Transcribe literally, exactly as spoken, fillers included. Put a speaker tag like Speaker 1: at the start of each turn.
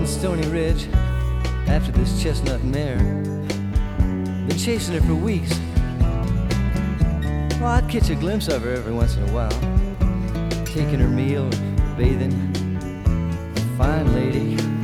Speaker 1: Stony Ridge after this chestnut mare. Been chasing her for weeks. Well, I'd catch a glimpse of her every once in a while, taking her meal, bathing. Fine lady.